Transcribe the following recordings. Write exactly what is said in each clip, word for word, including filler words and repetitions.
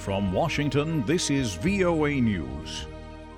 From Washington, this is V O A News.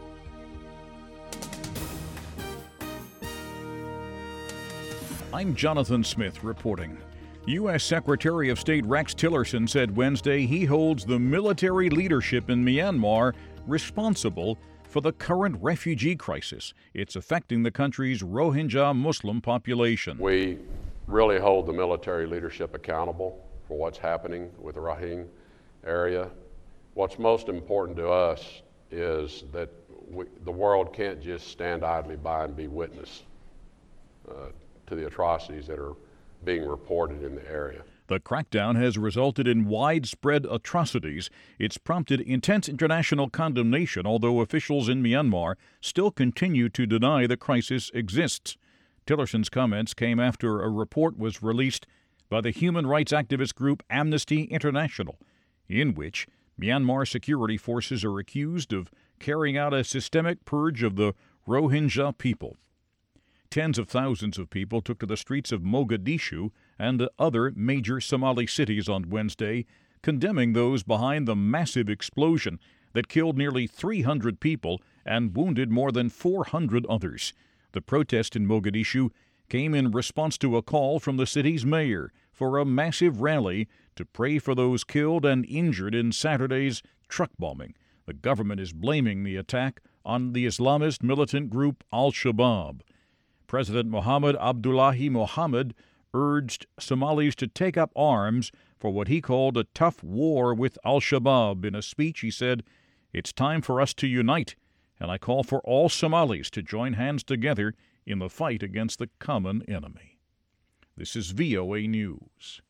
I'm Jonathan Smith reporting. U S Secretary of State Rex Tillerson said Wednesday he holds the military leadership in Myanmar responsible for the current refugee crisis. It's affecting the country's Rohingya Muslim population. We really hold the military leadership accountable for what's happening with the Rohingya area. What's most important to us is that we, the world can't just stand idly by and be witness uh, to the atrocities that are being reported in the area. The crackdown has resulted in widespread atrocities. It's prompted intense international condemnation, although officials in Myanmar still continue to deny the crisis exists. Tillerson's comments came after a report was released by the human rights activist group Amnesty International, in which Myanmar security forces are accused of carrying out a systemic purge of the Rohingya people. Tens of thousands of people took to the streets of Mogadishu and other major Somali cities on Wednesday, condemning those behind the massive explosion that killed nearly three hundred people and wounded more than four hundred others. The protest in Mogadishu came in response to a call from the city's mayor for a massive rally to pray for those killed and injured in Saturday's truck bombing. The government is blaming the attack on the Islamist militant group Al-Shabaab. President Mohamed Abdullahi Mohamed urged Somalis to take up arms for what he called a tough war with Al-Shabaab. In a speech, he said, "It's time for us to unite, and I call for all Somalis to join hands together in the fight against the common enemy." This is V O A News.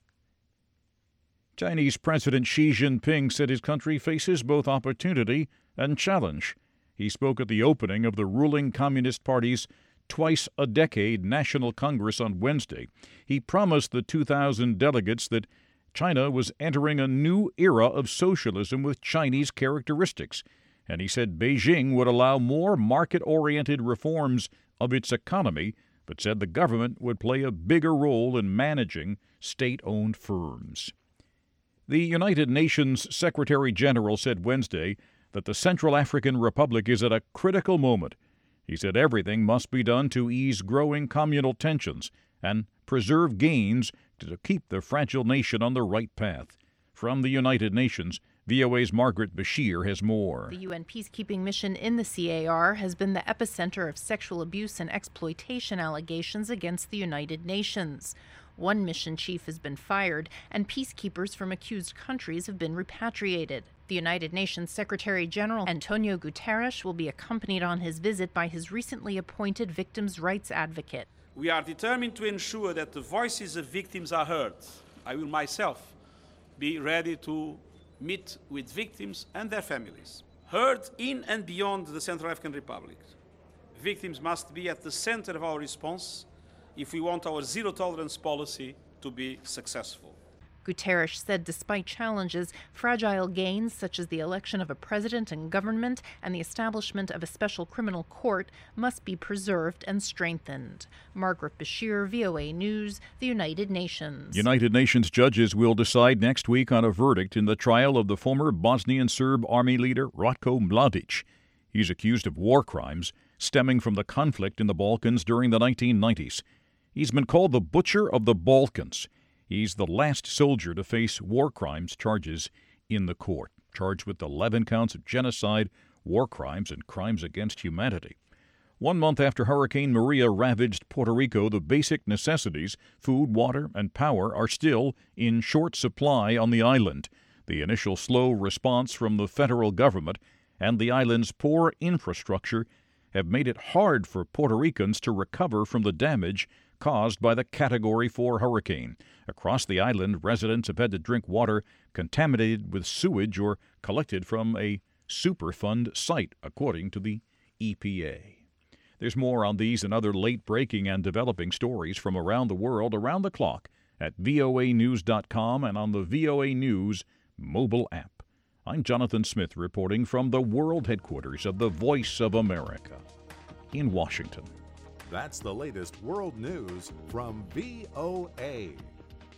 Chinese President Xi Jinping said his country faces both opportunity and challenge. He spoke at the opening of the ruling Communist Party's twice-a-decade National Congress on Wednesday. He promised the two thousand delegates that China was entering a new era of socialism with Chinese characteristics, and he said Beijing would allow more market-oriented reforms of its economy, but said the government would play a bigger role in managing state-owned firms. The United Nations Secretary General said Wednesday that the Central African Republic is at a critical moment. He said everything must be done to ease growing communal tensions and preserve gains to keep the fragile nation on the right path. From the United Nations, V O A's Margaret Bashir has more. The U N peacekeeping mission in the C A R has been the epicenter of sexual abuse and exploitation allegations against the United Nations. One mission chief has been fired, and peacekeepers from accused countries have been repatriated. The United Nations Secretary General Antonio Guterres will be accompanied on his visit by his recently appointed victims' rights advocate. We are determined to ensure that the voices of victims are heard. I will myself be ready to meet with victims and their families. Heard in and beyond the Central African Republic. Victims must be at the center of our response if we want our zero-tolerance policy to be successful. Guterres said despite challenges, fragile gains such as the election of a president and government and the establishment of a special criminal court must be preserved and strengthened. Margaret Bashir, V O A News, the United Nations. United Nations judges will decide next week on a verdict in the trial of the former Bosnian Serb army leader Ratko Mladic. He's accused of war crimes stemming from the conflict in the Balkans during the nineteen nineties. He's been called the Butcher of the Balkans. He's the last soldier to face war crimes charges in the court, charged with eleven counts of genocide, war crimes, and crimes against humanity. One month after Hurricane Maria ravaged Puerto Rico, the basic necessities, food, water, and power, are still in short supply on the island. The initial slow response from the federal government and the island's poor infrastructure have made it hard for Puerto Ricans to recover from the damage caused by the Category four hurricane. Across the island, residents have had to drink water contaminated with sewage or collected from a Superfund site, according to the E P A. There's more on these and other late-breaking and developing stories from around the world around the clock at V O A news dot com and on the V O A News mobile app. I'm Jonathan Smith reporting from the world headquarters of the Voice of America in Washington. That's the latest world news from V O A.